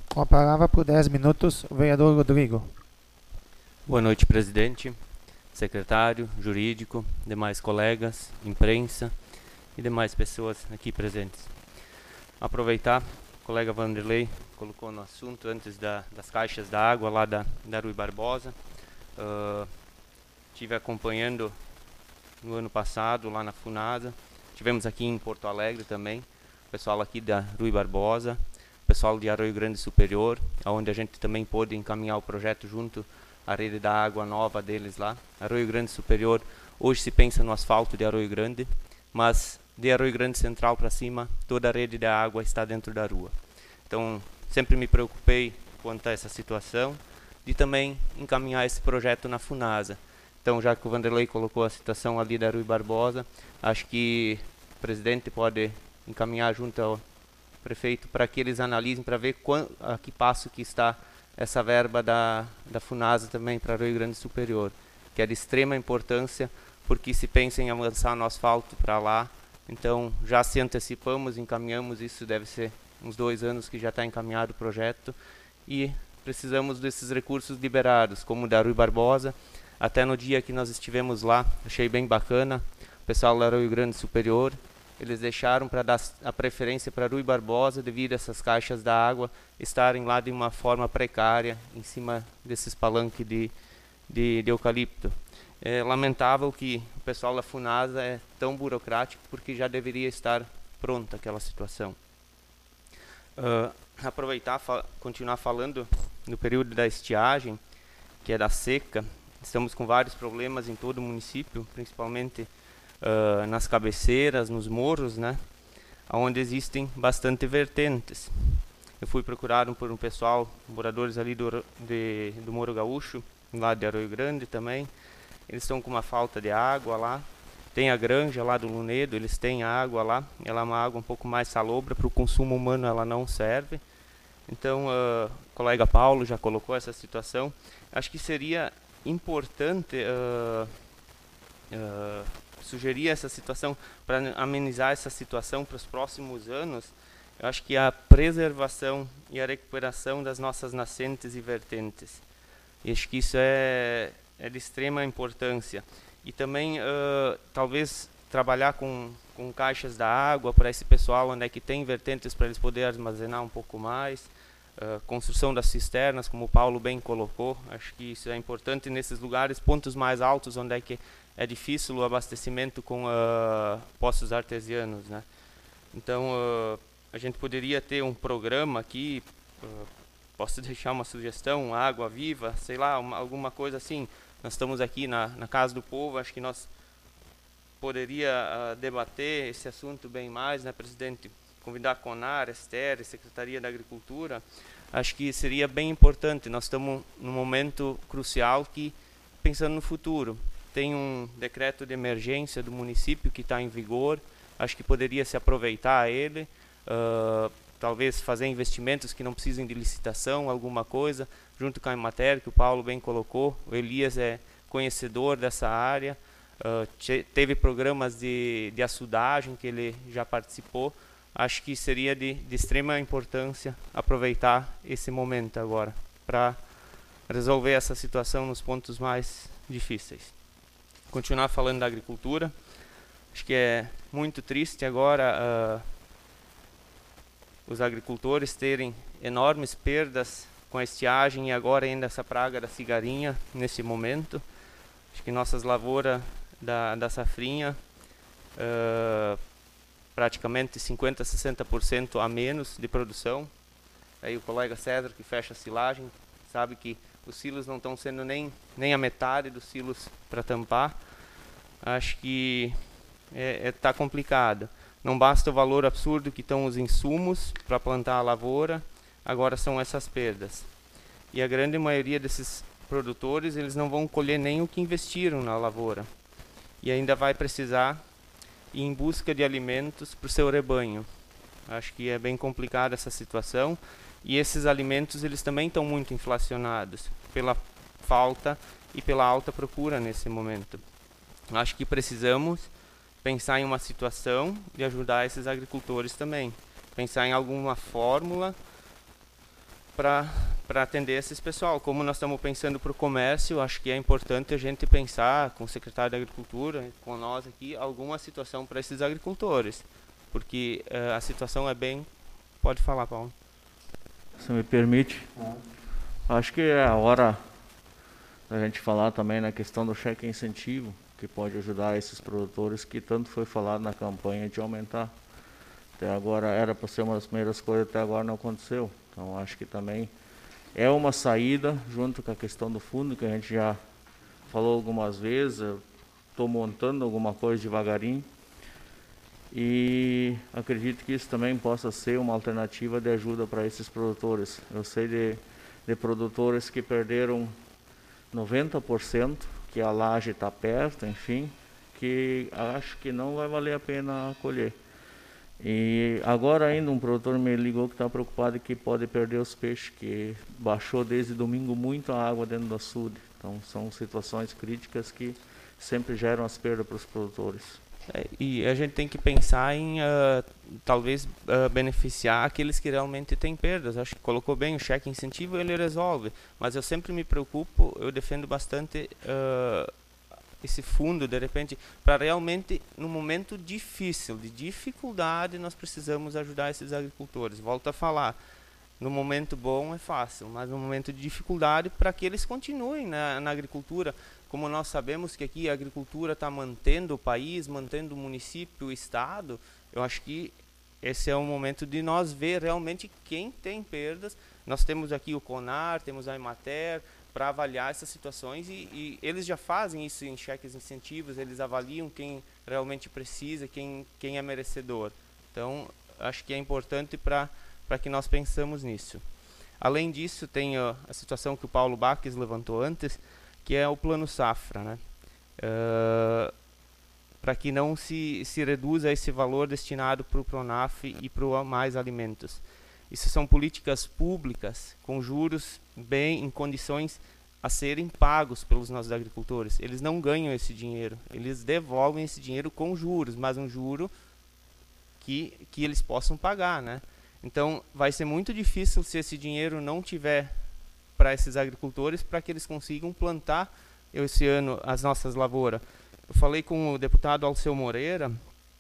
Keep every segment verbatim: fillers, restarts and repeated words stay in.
Com a palavra por dez minutos, o vereador Rodrigo. Boa noite, presidente, secretário, jurídico, demais colegas, imprensa e demais pessoas aqui presentes. Aproveitar, o colega Vanderlei colocou no assunto antes da, das caixas da água lá da, da Rui Barbosa. Uh, tive acompanhando no ano passado lá na Funasa. Tivemos aqui em Porto Alegre também, o pessoal aqui da Rui Barbosa, o pessoal de Arroio Grande Superior, onde a gente também pôde encaminhar o projeto junto à rede da água nova deles lá. Arroio Grande Superior, hoje se pensa no asfalto de Arroio Grande, mas de Arroio Grande Central para cima, toda a rede da água está dentro da rua. Então, sempre me preocupei quanto a essa situação, de também encaminhar esse projeto na Funasa. Então, já que o Vanderlei colocou a situação ali da Rui Barbosa, acho que o presidente pode encaminhar junto ao prefeito para que eles analisem, para ver quão, a que passo que está essa verba da, da Funasa também para Rio Grande Superior, que é de extrema importância, porque se pensa em avançar no asfalto para lá, então já se antecipamos, encaminhamos, isso deve ser uns dois anos que já está encaminhado o projeto, e precisamos desses recursos liberados, como o da Rui Barbosa. Até no dia que nós estivemos lá, achei bem bacana, o pessoal do Rio Grande Superior, eles deixaram para dar a preferência para Rui Barbosa devido a essas caixas da água estarem lá de uma forma precária, em cima desses palanques de, de, de eucalipto. É lamentável que o pessoal da Funasa é tão burocrático, porque já deveria estar pronta aquela situação. Uh, aproveitar, fa continuar falando no período da estiagem, que é da seca. Estamos com vários problemas em todo o município, principalmente uh, nas cabeceiras, nos morros, né, onde existem bastante vertentes. Eu fui procurado por um pessoal, moradores ali do, de, do Morro Gaúcho, lá de Arroio Grande também. Eles estão com uma falta de água lá. Tem a granja lá do Lunedo, eles têm água lá. Ela é uma água um pouco mais salobra, para o consumo humano ela não serve. Então, uh, o colega Paulo já colocou essa situação. Acho que seria importante uh, uh, sugerir essa situação, para amenizar essa situação para os próximos anos. Eu acho que a preservação e a recuperação das nossas nascentes e vertentes. E acho que isso é, é de extrema importância. E também, uh, talvez, trabalhar com, com caixas da água para esse pessoal onde é que tem vertentes, para eles poderem armazenar um pouco mais. Uh, construção das cisternas, como o Paulo bem colocou, acho que isso é importante nesses lugares, pontos mais altos, onde é que é difícil o abastecimento com uh, poços artesianos, né? Então, uh, a gente poderia ter um programa aqui, uh, posso deixar uma sugestão, água viva, sei lá, uma, alguma coisa assim. Nós estamos aqui na, na Casa do Povo, acho que nós poderia uh, debater esse assunto bem mais, né, presidente? Convidar a CONAR, a STER, a Secretaria da Agricultura. Acho que seria bem importante. Nós estamos num momento crucial, que, pensando no futuro, tem um decreto de emergência do município que está em vigor. Acho que poderia se aproveitar ele, uh, talvez fazer investimentos que não precisem de licitação, alguma coisa, junto com a Emater, que o Paulo bem colocou. O Elias é conhecedor dessa área, uh, teve programas de, de açudagem que ele já participou. Acho que seria de, de extrema importância aproveitar esse momento agora para resolver essa situação nos pontos mais difíceis. Continuar falando da agricultura. Acho que é muito triste agora uh, os agricultores terem enormes perdas com a estiagem, e agora ainda essa praga da cigarinha nesse momento. Acho que nossas lavouras da, da safrinha uh, praticamente cinquenta, sessenta por cento a menos de produção. Aí o colega César, que fecha a silagem, sabe que os silos não estão sendo nem, nem a metade dos silos para tampar. Acho que está é, é, tá complicado. Não basta o valor absurdo que estão os insumos para plantar a lavoura, agora são essas perdas. E a grande maioria desses produtores, eles não vão colher nem o que investiram na lavoura. E ainda vai precisar ir em busca de alimentos para o seu rebanho. Acho que é bem complicada essa situação. E esses alimentos, eles também estão muito inflacionados pela falta e pela alta procura nesse momento. Acho que precisamos pensar em uma situação de ajudar esses agricultores também. Pensar em alguma fórmula para para atender esses pessoal. Como nós estamos pensando para o comércio, acho que é importante a gente pensar com o secretário da Agricultura, com nós aqui, alguma situação para esses agricultores, porque uh, a situação é bem... Pode falar, Paulo. Se me permite, acho que é a hora da gente falar também na questão do cheque incentivo, que pode ajudar esses produtores, que tanto foi falado na campanha de aumentar. Até agora era para ser uma das primeiras coisas, até agora não aconteceu. Então acho que também é uma saída, junto com a questão do fundo, que a gente já falou algumas vezes. Estou montando alguma coisa devagarinho. E acredito que isso também possa ser uma alternativa de ajuda para esses produtores. Eu sei de, de produtores que perderam noventa por cento, que a laje está perto, enfim, que acho que não vai valer a pena colher. E agora ainda um produtor me ligou que está preocupado que pode perder os peixes, que baixou desde domingo muito a água dentro do açude. Então são situações críticas que sempre geram as perdas para os produtores. É, e a gente tem que pensar em uh, talvez uh, beneficiar aqueles que realmente têm perdas. Acho que colocou bem, o cheque incentivo ele resolve, mas eu sempre me preocupo, eu defendo bastante uh, esse fundo, de repente, para realmente, no momento difícil, de dificuldade, nós precisamos ajudar esses agricultores. Volto a falar, no momento bom é fácil, mas no momento de dificuldade, para que eles continuem na, na agricultura. Como nós sabemos que aqui a agricultura está mantendo o país, mantendo o município, o estado, eu acho que esse é o momento de nós ver realmente quem tem perdas. Nós temos aqui o CONAR, temos a Emater, para avaliar essas situações, e, e eles já fazem isso em cheques incentivos, eles avaliam quem realmente precisa, quem, quem é merecedor. Então, acho que é importante para para que nós pensamos nisso. Além disso, tem uh, a situação que o Paulo Baques levantou antes, que é o plano safra, né? Uh, para que não se, se reduza esse valor destinado para o Pronaf e para o Mais Alimentos. Isso são políticas públicas com juros bem em condições a serem pagos pelos nossos agricultores. Eles não ganham esse dinheiro, eles devolvem esse dinheiro com juros, mas um juro que, que eles possam pagar, né? Então, vai ser muito difícil se esse dinheiro não tiver para esses agricultores, para que eles consigam plantar esse ano as nossas lavouras. Eu falei com o deputado Alceu Moreira,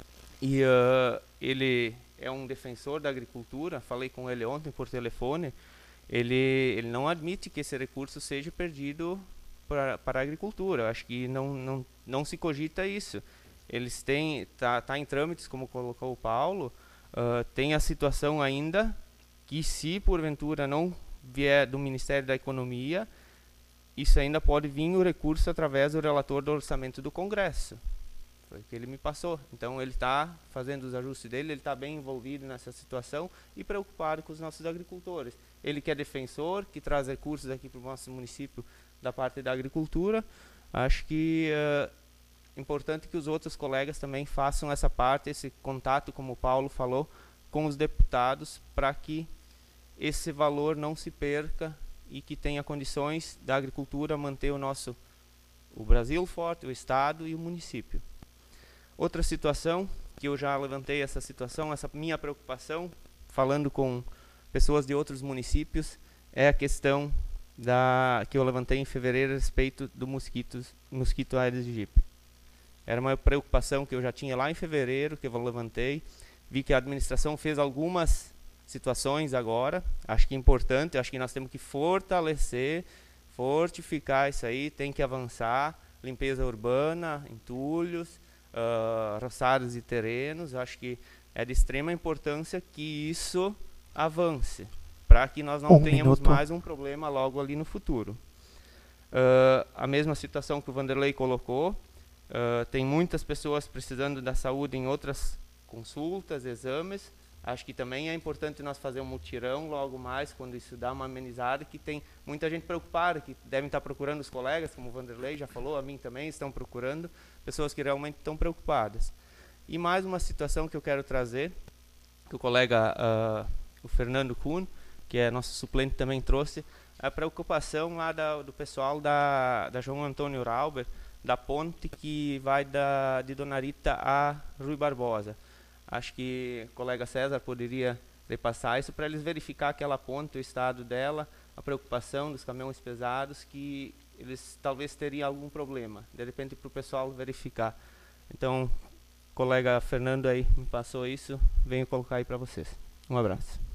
e uh, ele é um defensor da agricultura, falei com ele ontem por telefone, ele, ele não admite que esse recurso seja perdido para, para a agricultura. Eu acho que não, não, não se cogita isso. Eles têm, tá, tá em trâmites, como colocou o Paulo, uh, tem a situação ainda que, se porventura não vier do Ministério da Economia, isso ainda pode vir o recurso através do relator do orçamento do Congresso. Foi o que ele me passou. Então ele está fazendo os ajustes dele, ele está bem envolvido nessa situação e preocupado com os nossos agricultores. Ele que é defensor, que traz recursos aqui para o nosso município da parte da agricultura. Acho que é uh, importante que os outros colegas também façam essa parte, esse contato, como o Paulo falou, com os deputados, para que esse valor não se perca e que tenha condições da agricultura manter o nosso, o Brasil forte, o estado e o município. Outra situação, que eu já levantei essa situação, essa minha preocupação, falando com pessoas de outros municípios, é a questão da, que eu levantei em fevereiro a respeito do mosquito, mosquito Aedes aegypti. Era uma preocupação que eu já tinha lá em fevereiro, que eu levantei. Vi que a administração fez algumas situações agora, acho que é importante, acho que nós temos que fortalecer, fortificar isso aí, tem que avançar, limpeza urbana, entulhos, Uh, roçados e terrenos. Acho que é de extrema importância que isso avance, para que nós não um tenhamos minuto. mais um problema logo ali no futuro. Uh, a mesma situação que o Vanderlei colocou, uh, tem muitas pessoas precisando da saúde em outras consultas, exames. Acho que também é importante nós fazer um mutirão logo mais, quando isso dá uma amenizada, que tem muita gente preocupada, que devem estar procurando os colegas, como o Vanderlei já falou, a mim também estão procurando, pessoas que realmente estão preocupadas. E mais uma situação que eu quero trazer, que o colega, uh, o Fernando Kuhn, que é nosso suplente, também trouxe, a preocupação lá da, do pessoal da, da João Antônio Rauber, da ponte que vai da, de Dona Rita a Rui Barbosa. Acho que o colega César poderia de passar isso para eles verificar aquela ponte, o estado dela, a preocupação dos caminhões pesados, que eles talvez teriam algum problema, de repente para o pessoal verificar. Então, o colega Fernando aí me passou isso, venho colocar aí para vocês. Um abraço.